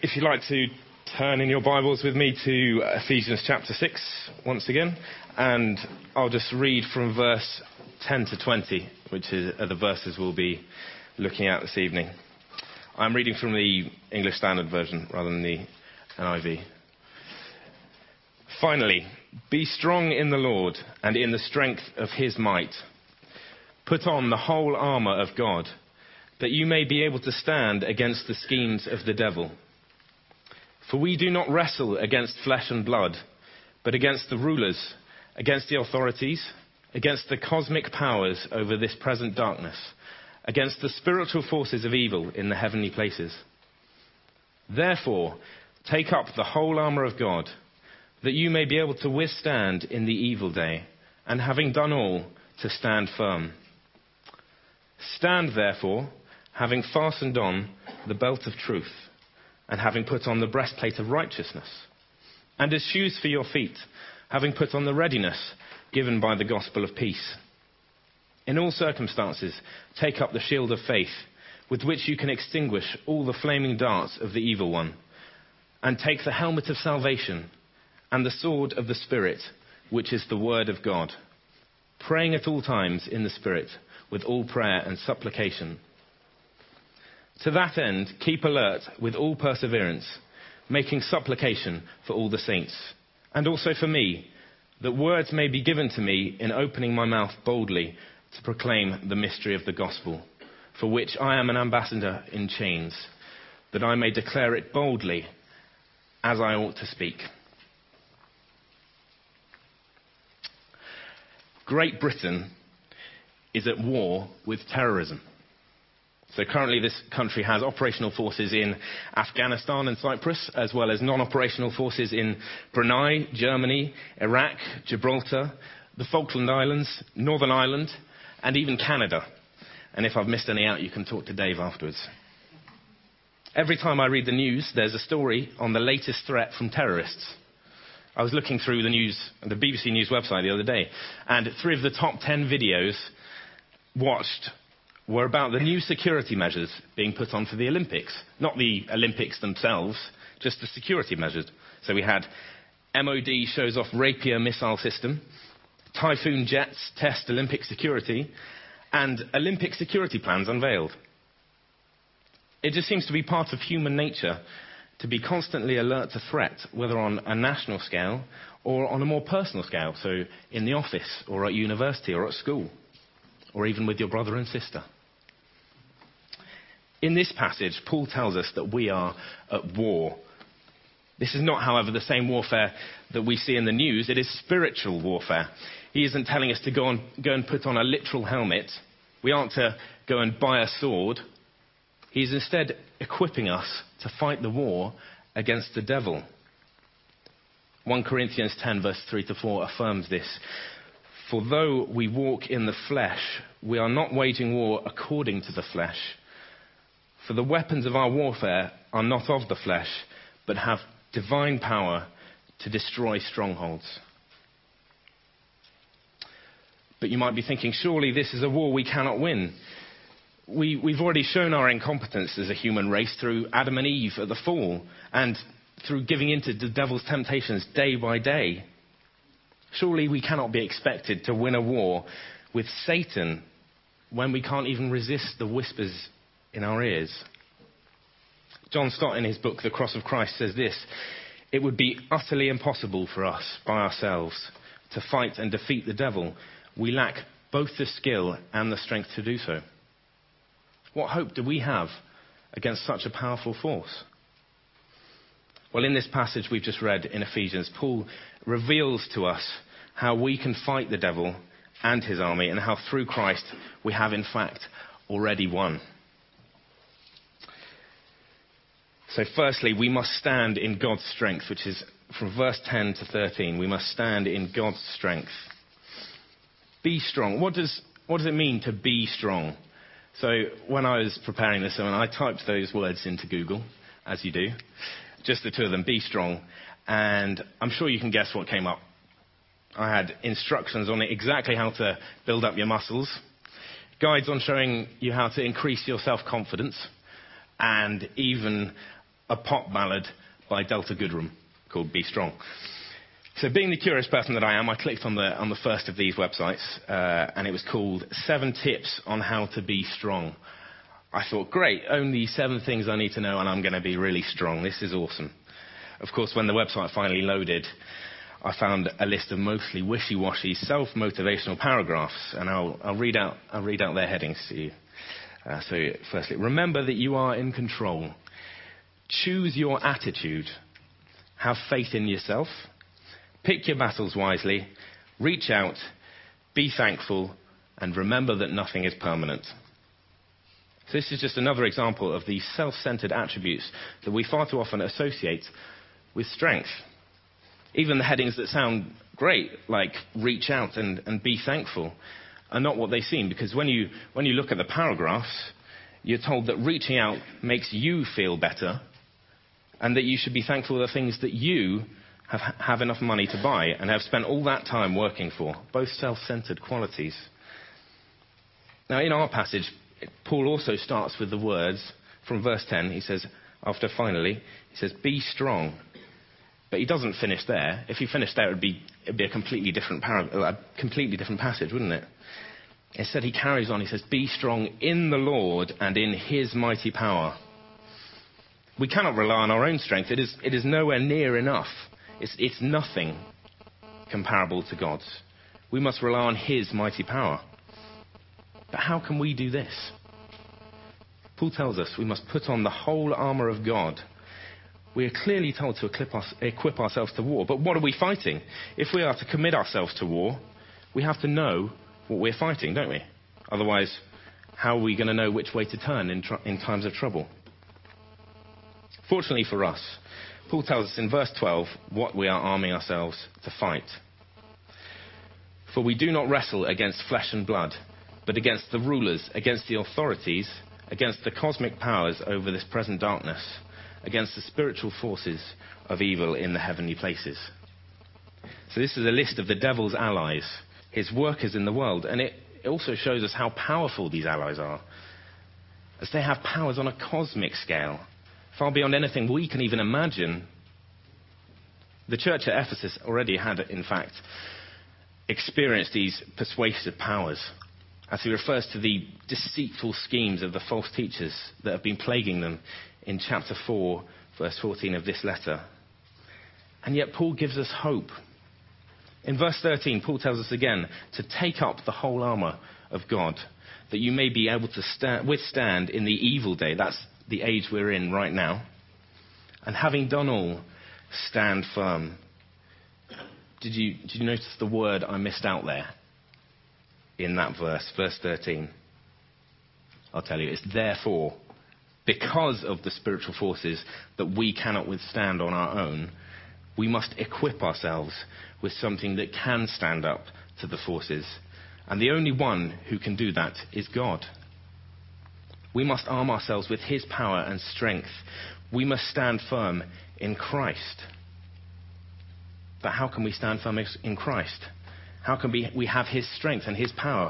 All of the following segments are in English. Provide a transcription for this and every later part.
If you'd like to turn in your Bibles with me to Ephesians chapter 6 once again, and I'll just read from verse 10 to 20, which are the verses we'll be looking at this evening. I'm reading from the English Standard Version rather than the NIV. Finally, be strong in the Lord and in the strength of his might. Put on the whole armour of God, that you may be able to stand against the schemes of the devil. For we do not wrestle against flesh and blood, but against the rulers, against the authorities, against the cosmic powers over this present darkness, against the spiritual forces of evil in the heavenly places. Therefore, take up the whole armour of God, that you may be able to withstand in the evil day, and having done all, to stand firm. Stand therefore, having fastened on the belt of truth, and having put on the breastplate of righteousness, and as shoes for your feet, having put on the readiness given by the gospel of peace. In all circumstances, take up the shield of faith, with which you can extinguish all the flaming darts of the evil one, and take the helmet of salvation, and the sword of the Spirit, which is the word of God, praying at all times in the Spirit, with all prayer and supplication. To that end, keep alert with all perseverance, making supplication for all the saints, and also for me, that words may be given to me in opening my mouth boldly to proclaim the mystery of the gospel, for which I am an ambassador in chains, that I may declare it boldly as I ought to speak. Great Britain is at war with terrorism. So currently this country has operational forces in Afghanistan and Cyprus, as well as non-operational forces in Brunei, Germany, Iraq, Gibraltar, the Falkland Islands, Northern Ireland, and even Canada. And if I've missed any out, you can talk to Dave afterwards. Every time I read the news, there's a story on the latest threat from terrorists. I was looking through the news, the BBC News website the other day, and 3 of the top 10 videos watched were about the new security measures being put on for the Olympics. Not the Olympics themselves, just the security measures. So we had MOD shows off Rapier missile system, Typhoon jets test Olympic security, and Olympic security plans unveiled. It just seems to be part of human nature to be constantly alert to threat, whether on a national scale or on a more personal scale, so in the office or at university or at school, or even with your brother and sister. In this passage, Paul tells us that we are at war. This is not, however, the same warfare that we see in the news. It is spiritual warfare. He isn't telling us to go and put on a literal helmet. We aren't to go and buy a sword. He's instead equipping us to fight the war against the devil. 1 Corinthians 10 verse 3 to 4 affirms this. For though we walk in the flesh, we are not waging war according to the flesh. For the weapons of our warfare are not of the flesh, but have divine power to destroy strongholds. But you might be thinking, surely this is a war we cannot win. We've already shown our incompetence as a human race through Adam and Eve at the fall, and through giving in to the devil's temptations day by day. Surely we cannot be expected to win a war with Satan when we can't even resist the whispers in our ears. John Stott, in his book, The Cross of Christ, says this: it would be utterly impossible for us, by ourselves, to fight and defeat the devil. We lack both the skill and the strength to do so. What hope do we have against such a powerful force? Well, in this passage we've just read in Ephesians, Paul reveals to us how we can fight the devil and his army, and how through Christ we have in fact already won. So firstly, we must stand in God's strength, which is from verse 10 to 13. We must stand in God's strength. Be strong. What does it mean to be strong? So when I was preparing this sermon, I typed those words into Google, as you do. Just the 2 of them, be strong. And I'm sure you can guess what came up. I had instructions on exactly how to build up your muscles, guides on showing you how to increase your self-confidence, and even a pop ballad by Delta Goodrem called Be Strong. So being the curious person that I am, I clicked on the first of these websites, and it was called 7 Tips on How to Be Strong. I thought, great, only 7 things I need to know and I'm going to be really strong. This is awesome. Of course, when the website finally loaded, I found a list of mostly wishy-washy self-motivational paragraphs, and I'll read out their headings to you. So firstly, remember that you are in control. Choose your attitude. Have faith in yourself. Pick your battles wisely. Reach out. Be thankful. And remember that nothing is permanent. So this is just another example of the self-centered attributes that we far too often associate with strength. Even the headings that sound great, like reach out and be thankful, are not what they seem, because when you look at the paragraphs, you're told that reaching out makes you feel better and that you should be thankful for the things that you have enough money to buy and have spent all that time working for, both self-centered qualities. Now, in our passage, Paul also starts with the words from verse 10. He says, after finally, he says, be strong. But he doesn't finish there. If he finished there, it'd be a completely different passage, wouldn't it? Instead, he carries on. He says, be strong in the Lord and in his mighty power. We cannot rely on our own strength. It is nowhere near enough. It's nothing comparable to God's. We must rely on his mighty power. But how can we do this? Paul tells us we must put on the whole armour of God. We are clearly told to equip ourselves to war. But what are we fighting? If we are to commit ourselves to war, we have to know what we're fighting, don't we? Otherwise, how are we going to know which way to turn in times of trouble? Fortunately for us, Paul tells us in verse 12 what we are arming ourselves to fight. For we do not wrestle against flesh and blood, but against the rulers, against the authorities, against the cosmic powers over this present darkness, against the spiritual forces of evil in the heavenly places. So this is a list of the devil's allies, his workers in the world, and it also shows us how powerful these allies are, as they have powers on a cosmic scale, far beyond anything we can even imagine. The church at Ephesus already had, in fact, experienced these persuasive powers, as he refers to the deceitful schemes of the false teachers that have been plaguing them in chapter 4, verse 14 of this letter. And yet Paul gives us hope. In verse 13, Paul tells us again to take up the whole armour of God, that you may be able to withstand in the evil day. That's the age we're in right now. And having done all, stand firm. Did you notice the word I missed out there in that verse 13? I'll tell you, it's therefore. Because of the spiritual forces that we cannot withstand on our own, we must equip ourselves with something that can stand up to the forces. And the only one who can do that is God. We must arm ourselves with his power and strength. We must stand firm in Christ. But how can we stand firm in Christ? How can we have his strength and his power?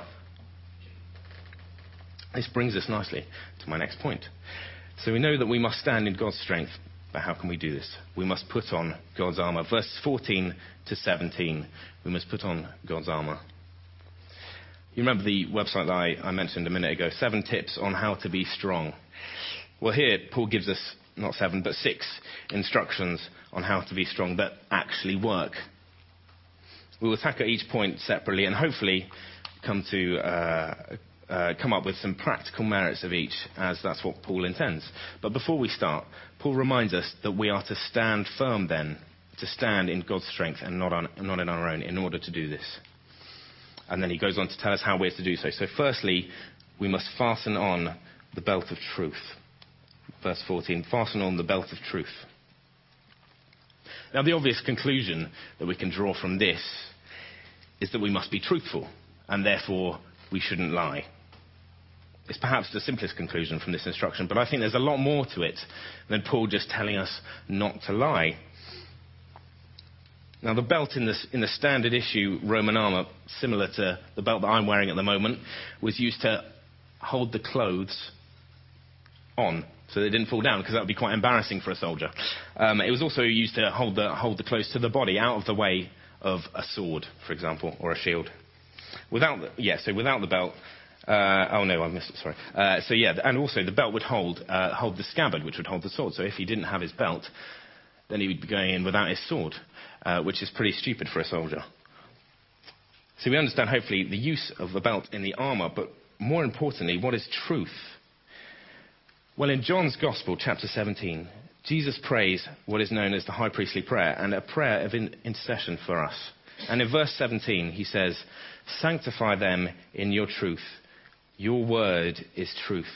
This brings us nicely to my next point. So we know that we must stand in God's strength, but how can we do this? We must put on God's armour. Verse 14 to 17, we must put on God's armour. You remember the website that I mentioned a minute ago, 7 tips on how to be strong. Well, here Paul gives us not 7, but 6 instructions on how to be strong that actually work. We will tackle each point separately and hopefully come up with some practical merits of each, as that's what Paul intends. But before we start, Paul reminds us that we are to stand firm then, to stand in God's strength and not in our own, in order to do this. And then he goes on to tell us how we're to do so. So firstly, we must fasten on the belt of truth. Verse 14, fasten on the belt of truth. Now, the obvious conclusion that we can draw from this is that we must be truthful, and therefore we shouldn't lie. It's perhaps the simplest conclusion from this instruction, but I think there's a lot more to it than Paul just telling us not to lie. Now, the belt in the standard issue Roman armour, similar to the belt that I'm wearing at the moment, was used to hold the clothes on so they didn't fall down, because that would be quite embarrassing for a soldier. It was also used to hold the clothes to the body, out of the way of a sword, for example, or a shield. Without the belt. Oh no, I missed it. Sorry. And also the belt would hold the scabbard, which would hold the sword. So if he didn't have his belt, then he would be going in without his sword, which is pretty stupid for a soldier. So we understand, hopefully, the use of the belt in the armour, but more importantly, what is truth? Well, in John's Gospel, chapter 17, Jesus prays what is known as the high priestly prayer, and a prayer of intercession for us. And in verse 17, he says, "Sanctify them in your truth. Your word is truth."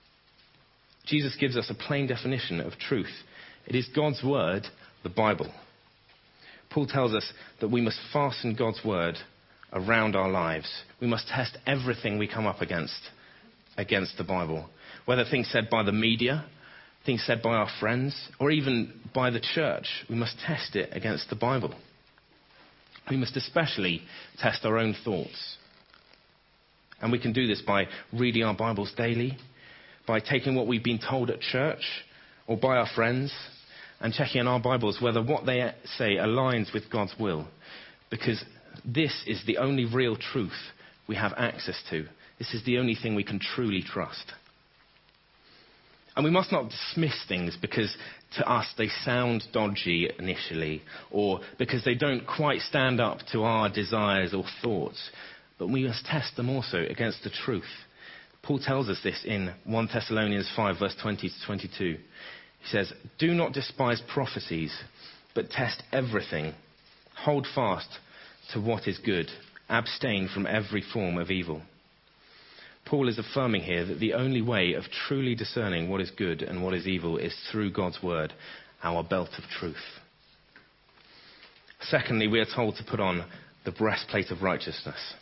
Jesus gives us a plain definition of truth. It is God's word, the Bible. Paul tells us that we must fasten God's word around our lives. We must test everything we come up against the Bible. Whether things said by the media, things said by our friends, or even by the church, we must test it against the Bible. We must especially test our own thoughts. And we can do this by reading our Bibles daily, by taking what we've been told at church or by our friends, and checking in our Bibles whether what they say aligns with God's will. Because this is the only real truth we have access to. This is the only thing we can truly trust. And we must not dismiss things because to us they sound dodgy initially, or because they don't quite stand up to our desires or thoughts. But we must test them also against the truth. Paul tells us this in 1 Thessalonians 5, verse 20 to 22. He says, "Do not despise prophecies, but test everything. Hold fast to what is good. Abstain from every form of evil." Paul is affirming here that the only way of truly discerning what is good and what is evil is through God's word, our belt of truth. Secondly, we are told to put on the breastplate of righteousness.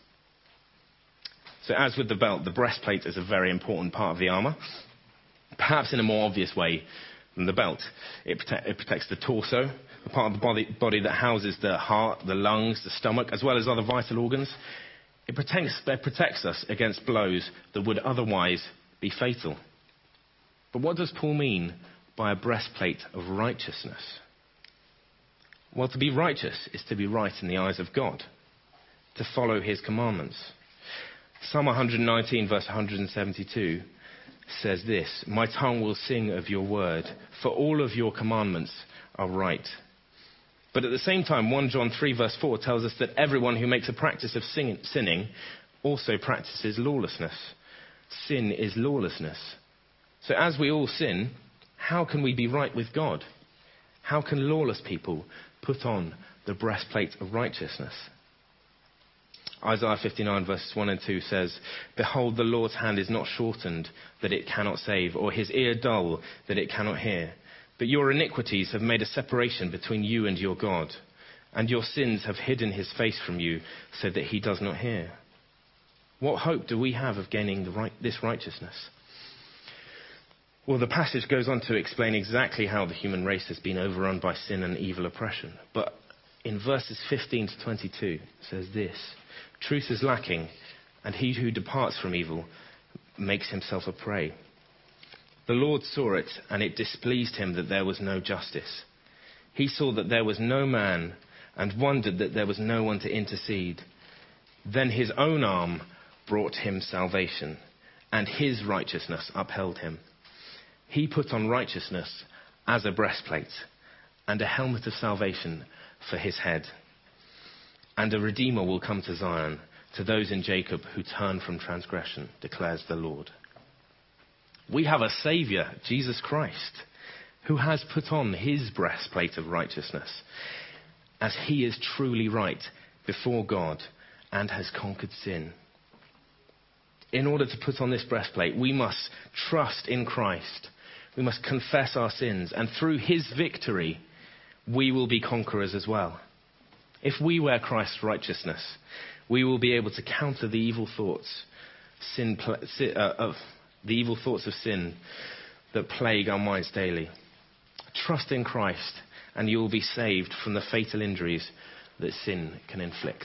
So as with the belt, the breastplate is a very important part of the armour, perhaps in a more obvious way than the belt. It protects the torso, the part of the body that houses the heart, the lungs, the stomach, as well as other vital organs. It protects us against blows that would otherwise be fatal. But what does Paul mean by a breastplate of righteousness? Well, to be righteous is to be right in the eyes of God, to follow his commandments. Psalm 119, verse 172 says this, "My tongue will sing of your word, for all of your commandments are right." But at the same time, 1 John 3, verse 4 tells us that everyone who makes a practice of sinning also practices lawlessness. Sin is lawlessness. So as we all sin, how can we be right with God? How can lawless people put on the breastplate of righteousness? Isaiah 59, verses 1 and 2 says, "Behold, the Lord's hand is not shortened, that it cannot save, or his ear dull, that it cannot hear. But your iniquities have made a separation between you and your God, and your sins have hidden his face from you, so that he does not hear." What hope do we have of gaining this righteousness? Well, the passage goes on to explain exactly how the human race has been overrun by sin and evil oppression. But in verses 15 to 22, it says this, "Truth is lacking, and he who departs from evil makes himself a prey. The Lord saw it, and it displeased him that there was no justice. He saw that there was no man, and wondered that there was no one to intercede. Then his own arm brought him salvation, and his righteousness upheld him. He put on righteousness as a breastplate, and a helmet of salvation for his head. And a Redeemer will come to Zion, to those in Jacob who turn from transgression, declares the Lord." We have a Saviour, Jesus Christ, who has put on his breastplate of righteousness, as he is truly right before God and has conquered sin. In order to put on this breastplate, we must trust in Christ. We must confess our sins, and through his victory, we will be conquerors as well. If we wear Christ's righteousness, we will be able to counter the evil thoughts of sin that plague our minds daily. Trust in Christ, and you will be saved from the fatal injuries that sin can inflict.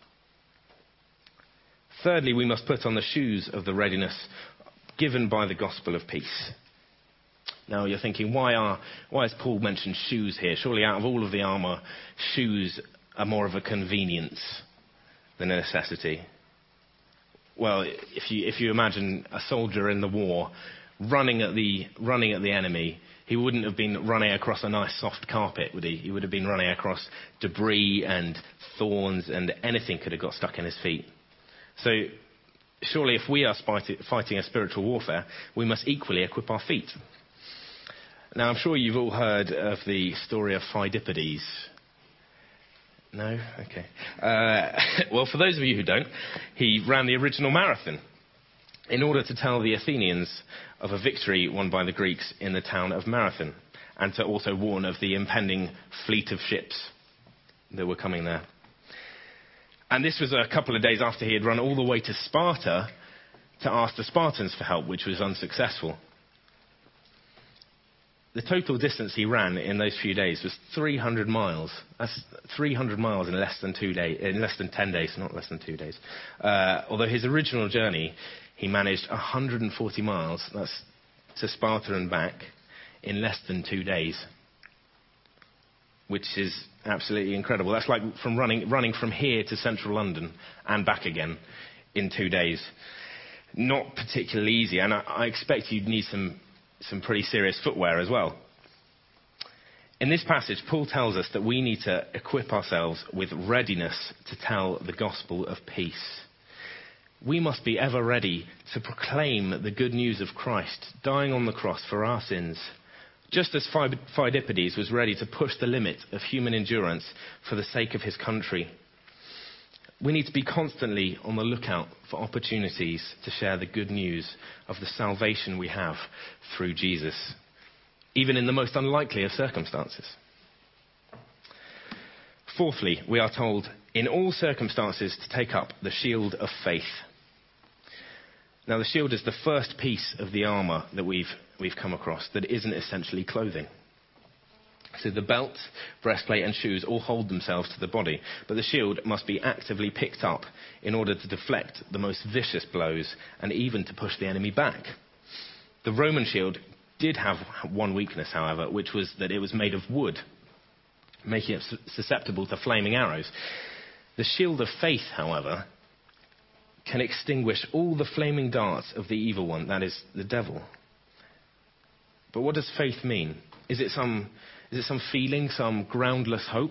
Thirdly, we must put on the shoes of the readiness given by the gospel of peace. Now you're thinking, why has Paul mentioned shoes here? Surely out of all of the armour, shoes are more of a convenience than a necessity. Well, if you imagine a soldier in the war running at the enemy, he wouldn't have been running across a nice soft carpet, would he? He would have been running across debris and thorns, and anything could have got stuck in his feet. So surely if we are fighting a spiritual warfare, we must equally equip our feet. Now I'm sure you've all heard of the story of Pheidippides. No? Okay. Well, for those of you who don't, he ran the original marathon in order to tell the Athenians of a victory won by the Greeks in the town of Marathon, and to also warn of the impending fleet of ships that were coming there. And this was a couple of days after he had run all the way to Sparta to ask the Spartans for help, which was unsuccessful. The total distance he ran in those few days was 300 miles. That's 300 miles in less than 10 days, not less than 2 days. Although his original journey, he managed 140 miles, that's to Sparta and back, in less than 2 days, which is absolutely incredible. That's like from running from here to central London and back again in 2 days. Not particularly easy, and I expect you'd need some pretty serious footwear as well. In this passage, Paul tells us that we need to equip ourselves with readiness to tell the gospel of peace. We must be ever ready to proclaim the good news of Christ dying on the cross for our sins, just as Pheidippides was ready to push the limit of human endurance for the sake of his country. We need to be constantly on the lookout for opportunities to share the good news of the salvation we have through Jesus, even in the most unlikely of circumstances. Fourthly, we are told in all circumstances to take up the shield of faith. Now, the shield is the first piece of the armour that we've come across that isn't essentially clothing. So the belt, breastplate and shoes all hold themselves to the body, but the shield must be actively picked up in order to deflect the most vicious blows and even to push the enemy back. The Roman shield did have one weakness, however, which was that it was made of wood, making it susceptible to flaming arrows. The shield of faith, however, can extinguish all the flaming darts of the evil one, that is, the devil. But what does faith mean? Is it some feeling, some groundless hope?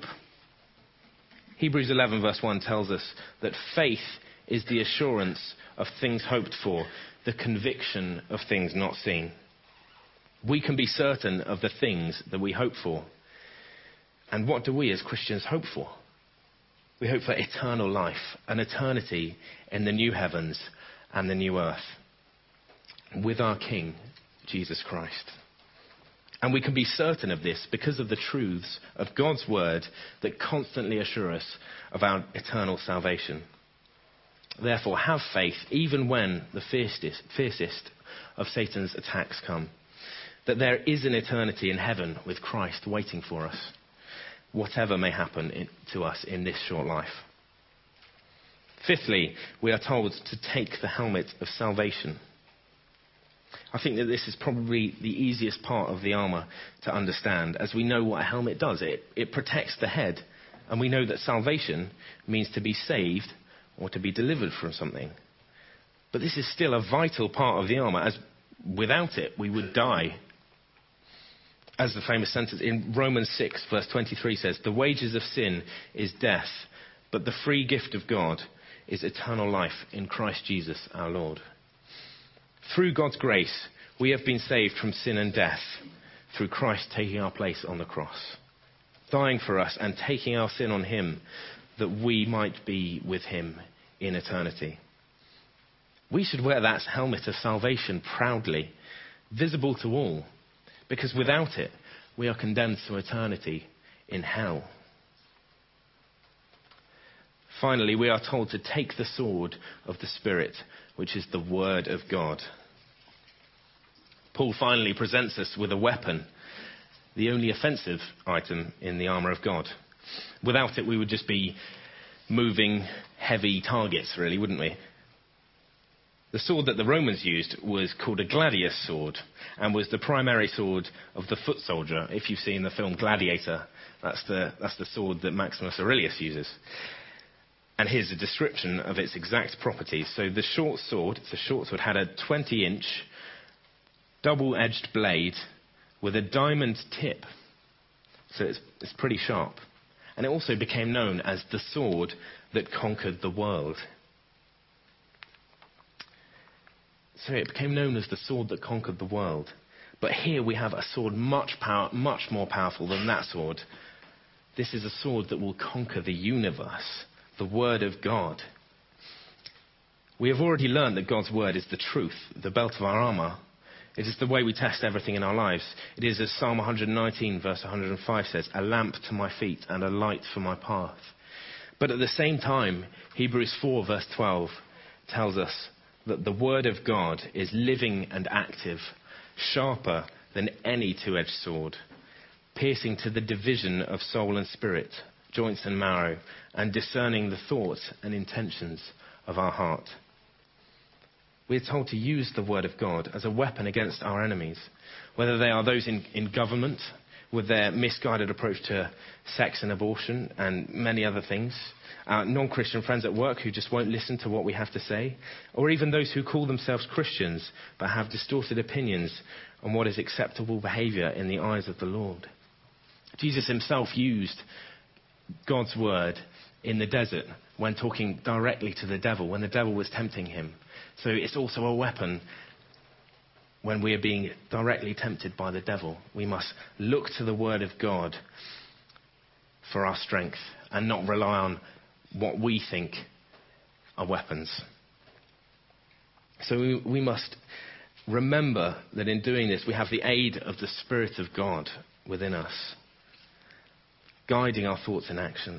Hebrews 11 verse 1 tells us that faith is the assurance of things hoped for, the conviction of things not seen. We can be certain of the things that we hope for. And what do we as Christians hope for? We hope for eternal life, an eternity in the new heavens and the new earth, with our King, Jesus Christ. And we can be certain of this because of the truths of God's word that constantly assure us of our eternal salvation. Therefore, have faith even when the fiercest of Satan's attacks come, that there is an eternity in heaven with Christ waiting for us, whatever may happen to us in this short life. Fifthly, we are told to take the helmet of salvation. I think that this is probably the easiest part of the armour to understand, as we know what a helmet does. It protects the head, and we know that salvation means to be saved or to be delivered from something. But this is still a vital part of the armour, as without it we would die. As the famous sentence in Romans 6 verse 23 says, "The wages of sin is death, but the free gift of God is eternal life in Christ Jesus our Lord." Through God's grace, we have been saved from sin and death through Christ taking our place on the cross, dying for us and taking our sin on him that we might be with him in eternity. We should wear that helmet of salvation proudly, visible to all, because without it, we are condemned to eternity in hell. Finally, we are told to take the sword of the Spirit, which is the Word of God. Paul finally presents us with a weapon, the only offensive item in the armour of God. Without it, we would just be moving heavy targets, really, wouldn't we? The sword that the Romans used was called a gladius sword and was the primary sword of the foot soldier. If you've seen the film Gladiator, that's the sword that Maximus Aurelius uses. And here's a description of its exact properties. So the short sword, it's a short sword, had a 20-inch double-edged blade with a diamond tip. So it's pretty sharp. And it also became known as the sword that conquered the world. So it became known as the sword that conquered the world. But here we have a sword much more powerful than that sword. This is a sword that will conquer the universe, the Word of God. We have already learned that God's Word is the truth, the belt of our armour. It is the way we test everything in our lives. It is, as Psalm 119 verse 105 says, a lamp to my feet and a light for my path. But at the same time, Hebrews 4 verse 12 tells us that the Word of God is living and active, sharper than any two-edged sword, piercing to the division of soul and spirit, joints and marrow, and discerning the thoughts and intentions of our heart. We are told to use the Word of God as a weapon against our enemies, whether they are those in government with their misguided approach to sex and abortion and many other things, our non-Christian friends at work who just won't listen to what we have to say, or even those who call themselves Christians but have distorted opinions on what is acceptable behaviour in the eyes of the Lord. Jesus himself used God's word in the desert when talking directly to the devil, when the devil was tempting him. So it's also a weapon when we are being directly tempted by the devil. We must look to the Word of God for our strength and not rely on what we think are weapons. So we must remember that in doing this, we have the aid of the Spirit of God within us, guiding our thoughts and actions.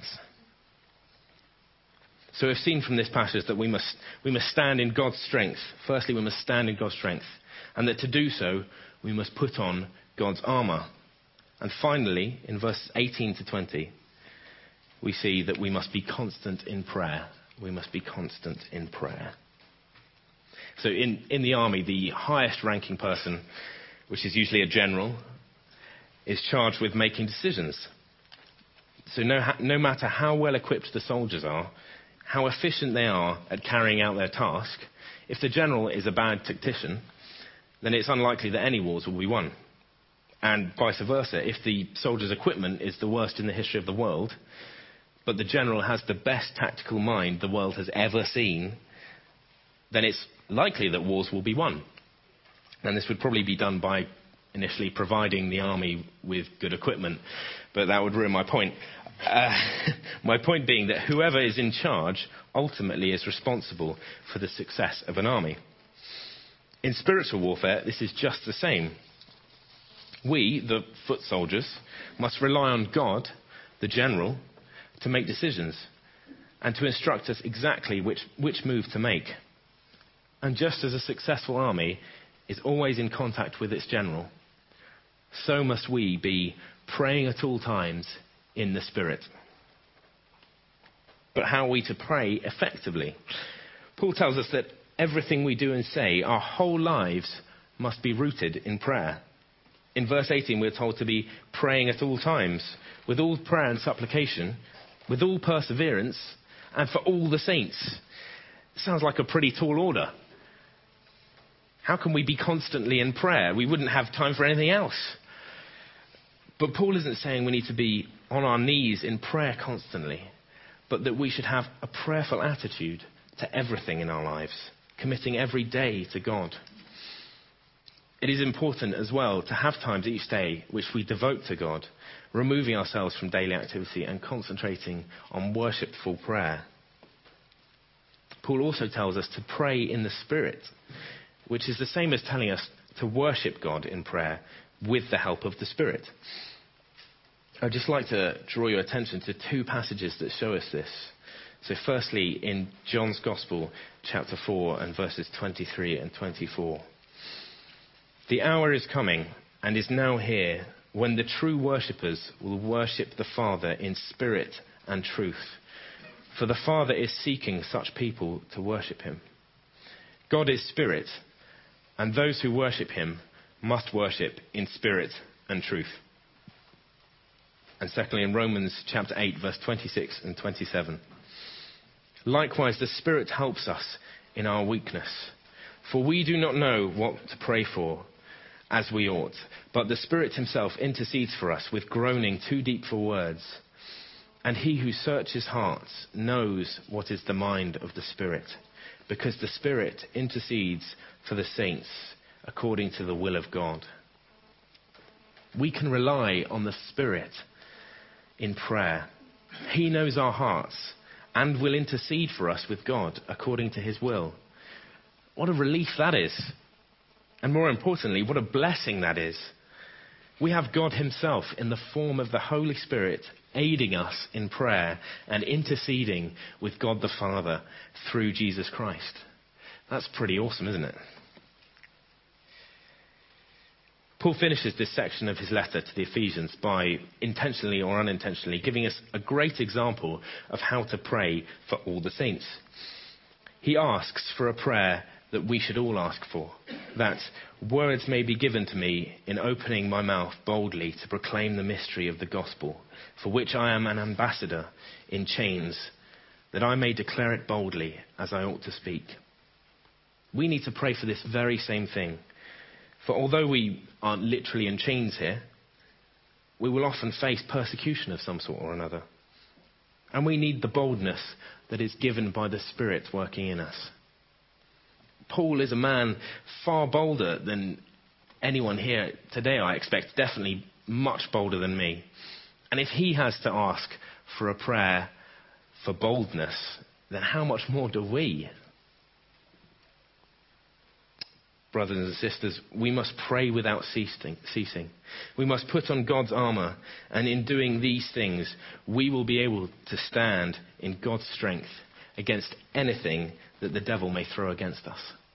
So we've seen from this passage that we must stand in God's strength. Firstly, we must stand in God's strength. And that to do so, we must put on God's armour. And finally, in verses 18 to 20, we see that we must be constant in prayer. We must be constant in prayer. So in the army, the highest ranking person, which is usually a general, is charged with making decisions. So no matter how well equipped the soldiers are, how efficient they are at carrying out their task, if the general is a bad tactician, then it's unlikely that any wars will be won. And vice versa, if the soldier's equipment is the worst in the history of the world, but the general has the best tactical mind the world has ever seen, then it's likely that wars will be won. And this would probably be done by initially providing the army with good equipment, but that would ruin my point. My point being that whoever is in charge ultimately is responsible for the success of an army. In spiritual warfare, this is just the same. We, the foot soldiers, must rely on God, the general, to make decisions and to instruct us exactly which move to make. And just as a successful army is always in contact with its general, so must we be praying at all times in the Spirit. But how are we to pray effectively? Paul tells us that everything we do and say, our whole lives, must be rooted in prayer. In verse 18, we're told to be praying at all times, with all prayer and supplication, with all perseverance, and for all the saints. It sounds like a pretty tall order. How can we be constantly in prayer? We wouldn't have time for anything else. But Paul isn't saying we need to be on our knees in prayer constantly, but that we should have a prayerful attitude to everything in our lives, committing every day to God. It is important as well to have times each day which we devote to God, removing ourselves from daily activity and concentrating on worshipful prayer. Paul also tells us to pray in the Spirit, which is the same as telling us to worship God in prayer with the help of the Spirit. I'd just like to draw your attention to two passages that show us this. So firstly, in John's Gospel, chapter 4 and verses 23 and 24. The hour is coming and is now here when the true worshippers will worship the Father in spirit and truth. For the Father is seeking such people to worship him. God is spirit, and those who worship him must worship in spirit and truth. And secondly, in Romans chapter 8, verse 26 and 27. Likewise, the Spirit helps us in our weakness. For we do not know what to pray for as we ought, but the Spirit himself intercedes for us with groaning too deep for words. And he who searches hearts knows what is the mind of the Spirit, because the Spirit intercedes for the saints according to the will of God. We can rely on the Spirit in prayer. He knows our hearts and will intercede for us with God according to his will. What a relief that is. And more importantly, what a blessing that is. We have God himself in the form of the Holy Spirit aiding us in prayer and interceding with God the Father through Jesus Christ. That's pretty awesome, isn't it? Paul finishes this section of his letter to the Ephesians by, intentionally or unintentionally, giving us a great example of how to pray for all the saints. He asks for a prayer that we should all ask for, that words may be given to me in opening my mouth boldly to proclaim the mystery of the gospel, for which I am an ambassador in chains, that I may declare it boldly as I ought to speak. We need to pray for this very same thing. For although we aren't literally in chains here, we will often face persecution of some sort or another. And we need the boldness that is given by the Spirit working in us. Paul is a man far bolder than anyone here today, I expect, definitely much bolder than me. And if he has to ask for a prayer for boldness, then how much more do we? Brothers and sisters, we must pray without ceasing. We must put on God's armour, and in doing these things, we will be able to stand in God's strength against anything that the devil may throw against us.